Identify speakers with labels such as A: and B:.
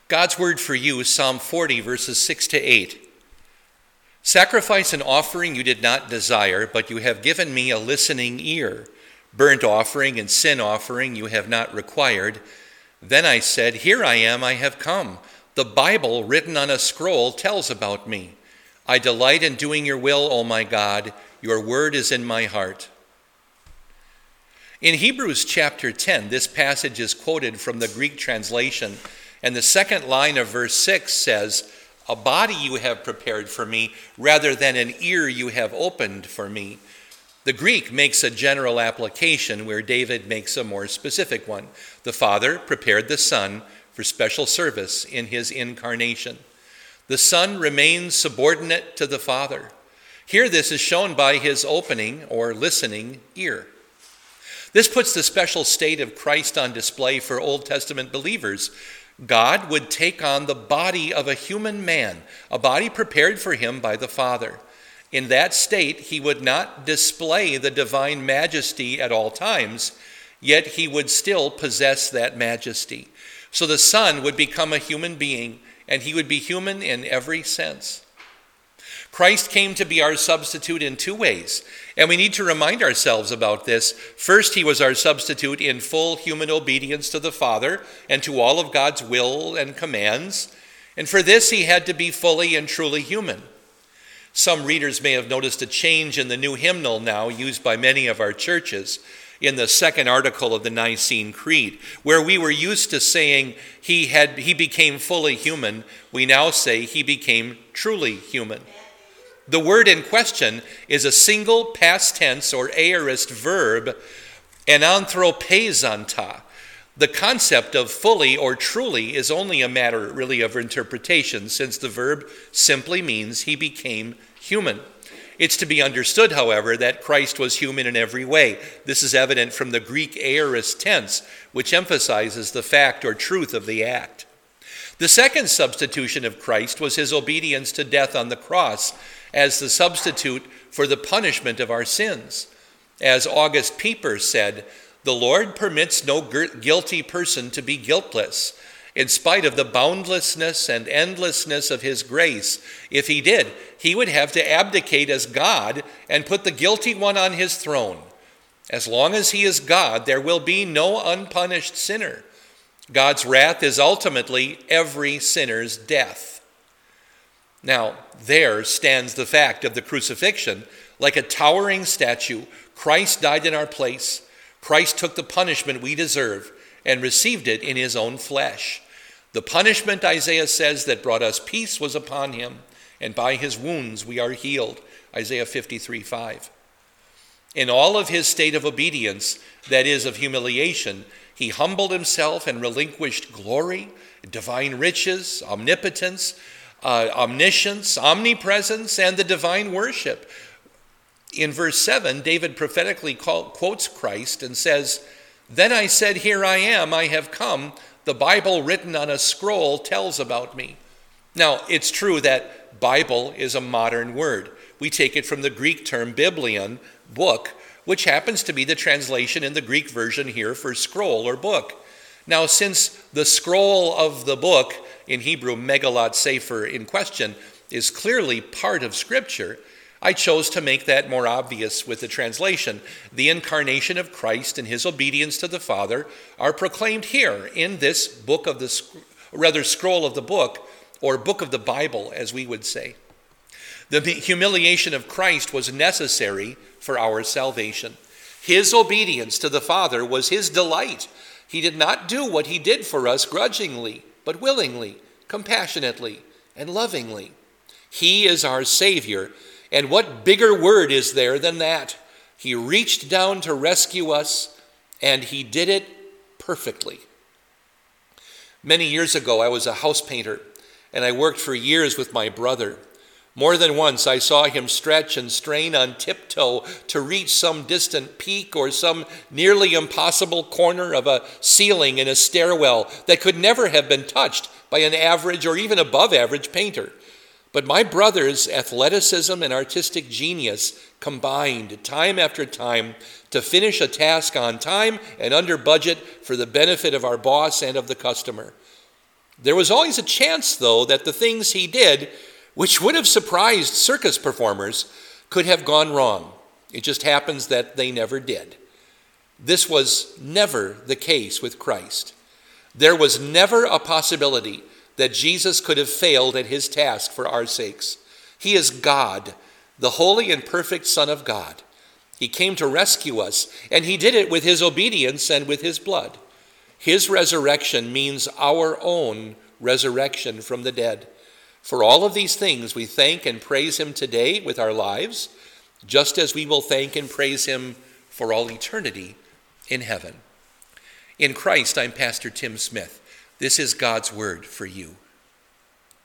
A: God's word for you is Psalm 40, verses 6 to 8. Sacrifice and offering you did not desire, but you have given me a listening ear. Burnt offering and sin offering you have not required. Then I said, here I am, I have come. The Bible written on a scroll tells about me. I delight in doing your will, O my God. Your word is in my heart. In Hebrews chapter 10, this passage is quoted from the Greek translation, and the second line of verse 6 says, a body you have prepared for me, rather than an ear you have opened for me. The Greek makes a general application where David makes a more specific one. The Father prepared the Son for special service in his incarnation. The Son remains subordinate to the Father. Here this is shown by his opening or listening ear. This puts the special state of Christ on display for Old Testament believers. God would take on the body of a human man, a body prepared for him by the Father. In that state, he would not display the divine majesty at all times, yet he would still possess that majesty. So the Son would become a human being, and he would be human in every sense. Christ came to be our substitute in two ways, and we need to remind ourselves about this. First, he was our substitute in full human obedience to the Father and to all of God's will and commands, and for this he had to be fully and truly human. Some readers may have noticed a change in the new hymnal now used by many of our churches in the second article of the Nicene Creed, where we were used to saying he became fully human. We now say he became truly human. The word in question is a single past tense or aorist verb, anthropezanta. The concept of fully or truly is only a matter really of interpretation, since the verb simply means he became human. It's to be understood, however, that Christ was human in every way. This is evident from the Greek aorist tense, which emphasizes the fact or truth of the act. The second substitution of Christ was his obedience to death on the cross as the substitute for the punishment of our sins. As August Pieper said, the Lord permits no guilty person to be guiltless. In spite of the boundlessness and endlessness of his grace, if he did, he would have to abdicate as God and put the guilty one on his throne. As long as he is God, there will be no unpunished sinner. God's wrath is ultimately every sinner's death. Now, there stands the fact of the crucifixion. Like a towering statue, Christ died in our place. Christ took the punishment we deserve and received it in his own flesh. The punishment, Isaiah says, that brought us peace was upon him, and by his wounds we are healed. Isaiah 53:5. In all of his state of obedience, that is, of humiliation, he humbled himself and relinquished glory, divine riches, omnipotence, omniscience, omnipresence, and the divine worship. In verse 7, David prophetically quotes Christ and says, then I said, here I am, I have come. The Bible written on a scroll tells about me. Now, it's true that Bible is a modern word. We take it from the Greek term biblion, book, which happens to be the translation in the Greek version here for scroll or book. Now, since the scroll of the book, in Hebrew, Megillot Sefer in question, is clearly part of Scripture, I chose to make that more obvious with the translation. The incarnation of Christ and his obedience to the Father are proclaimed here in this book of scroll of the book, or book of the Bible, as we would say. The humiliation of Christ was necessary for our salvation. His obedience to the Father was his delight. He did not do what he did for us grudgingly, but willingly, compassionately, and lovingly. He is our Savior, and what bigger word is there than that? He reached down to rescue us, and he did it perfectly. Many years ago, I was a house painter, and I worked for years with my brother. More than once, I saw him stretch and strain on tiptoe to reach some distant peak or some nearly impossible corner of a ceiling in a stairwell that could never have been touched by an average or even above average painter. But my brother's athleticism and artistic genius combined time after time to finish a task on time and under budget for the benefit of our boss and of the customer. There was always a chance, though, that the things he did, which would have surprised circus performers, could have gone wrong. It just happens that they never did. This was never the case with Christ. There was never a possibility that Jesus could have failed at his task for our sakes. He is God, the holy and perfect Son of God. He came to rescue us, and he did it with his obedience and with his blood. His resurrection means our own resurrection from the dead. For all of these things, we thank and praise him today with our lives, just as we will thank and praise him for all eternity in heaven. In Christ, I'm Pastor Tim Smith. This is God's word for you.